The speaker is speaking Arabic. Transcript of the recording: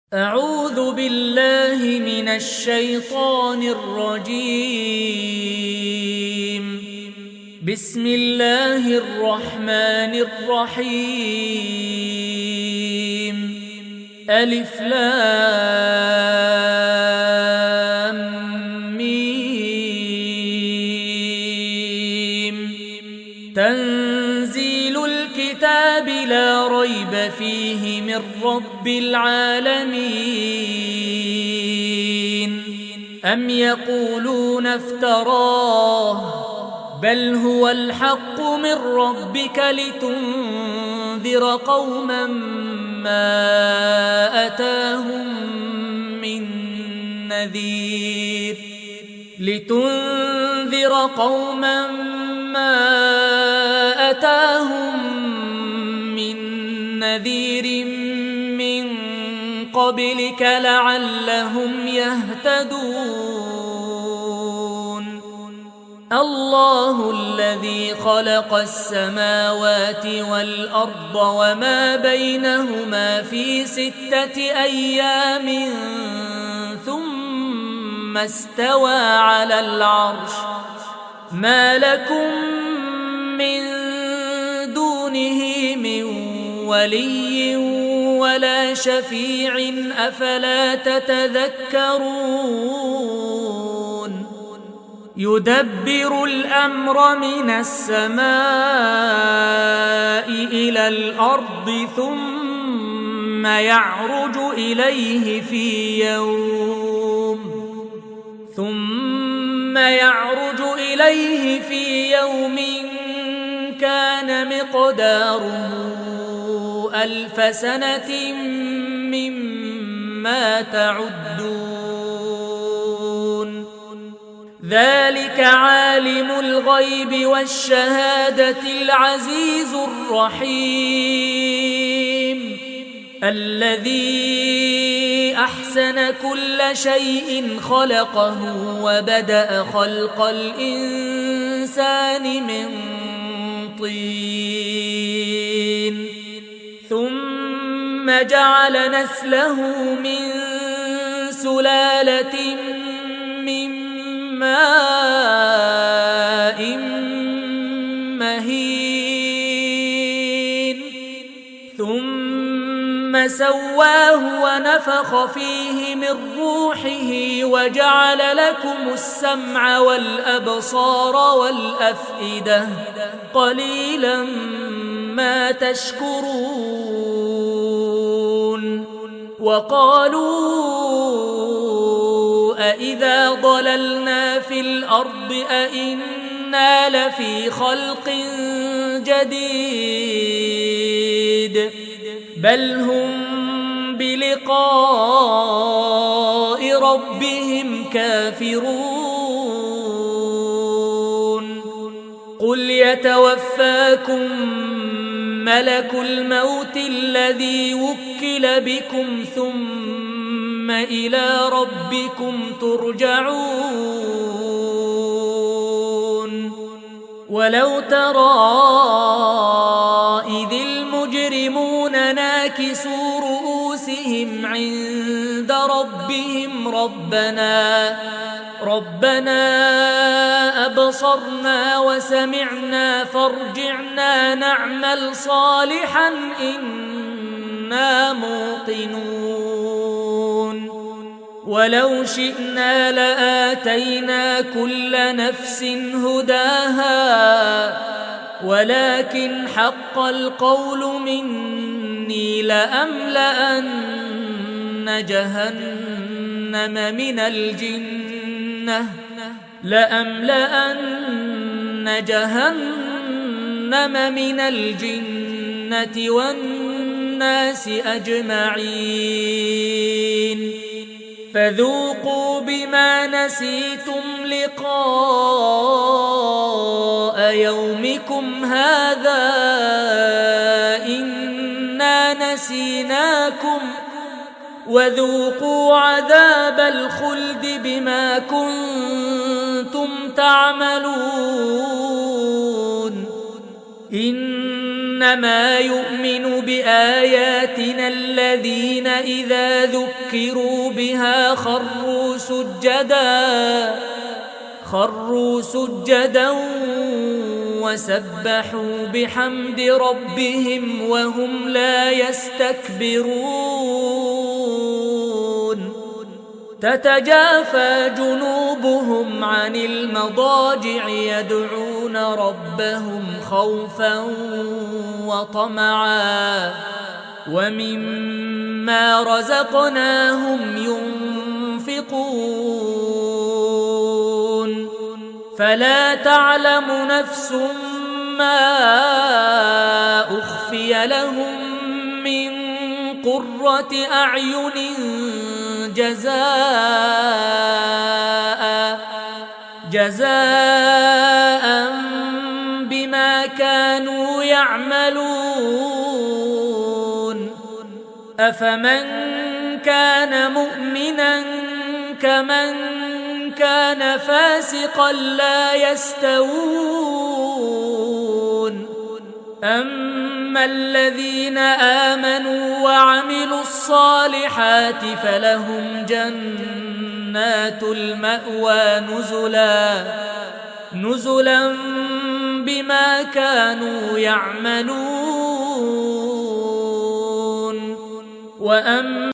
أعوذ بالله من الشيطان الرجيم. بسم الله الرحمن الرحيم. ألف لام ميم. تنزيل الكتاب لا ريب فيه من رب العالمين. أم يقولون افتراه بل هو الحق من ربك لتنذر قوما ما أتاهم من نذير من قبلك لعلهم يهتدون. الله الذي خلق السماوات والأرض وما بينهما في 6 أيام ثم استوى على العرش. ما لكم من دونه من ولي ولا شفيع أفلا تتذكرون. يدبر الأمر من السماء إلى الأرض ثم يعرج إليه في يوم كان مقداره 1000 سنة مما تعدون. ذلك عالم الغيب والشهادة العزيز الرحيم. الذي أحسن كل شيء خلقه وبدأ خلق الإنسان من طين ثم جعل نسله من سلالة من ماء مهين ثم سواه ونفخ فيه من روحه وجعل لكم السمع والأبصار والأفئدة قليلا ما تشكرون. وقالوا أإذا ضللنا في الأرض أإنا لفي خلق جديد بل هم بلقاء ربهم كافرون. قل يتوفاكم ملك الموت الذي وكل بكم ثم إلى ربكم ترجعون. ولو ترى إذ المجرمون ناكسوا رؤوسهم عند ربهم ربنا أبصرنا وسمعنا فارجعنا نعمل صالحا إنا موقنون. ولو شئنا لآتينا كل نفس هداها ولكن حق القول مني لأملأن جهنم من الجنة والناس أجمعين. فذوقوا بما نسيتم لقاء يومكم هذا إنا نسيناكم وذوقوا عذاب الخلد بما كنتم تعملون. إن إنما يؤمن بآياتنا الذين إذا ذكروا بها خروا سجدا وسبحوا بحمد ربهم وهم لا يستكبرون تتجافى جنوبهم عن المضاجع يدعون ربهم خوفا وطمعا ومما رزقناهم ينفقون فلا تعلم نفس ما أخفي لهم من قرة أعين جزاء بما كانوا يعملون أفمن كان مؤمنا كمن كان فاسقا لا يستوون أما الذين آمنوا وعملوا الصالحات فلهم جنات المأوى نزلا بما كانوا يعملون